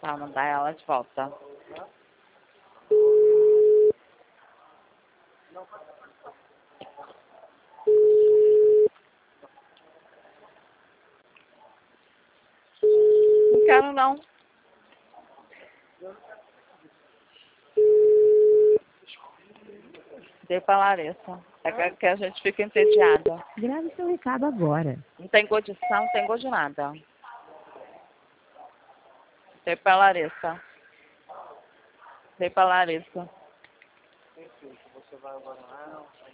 Pra mandar ela de volta. Não quero não. Dei pra Larissa. É que a gente fica entediada. Grave seu recado agora. Não tem condição, não tem gosto de nada. Dei pra Larissa. Dei pra Larissa.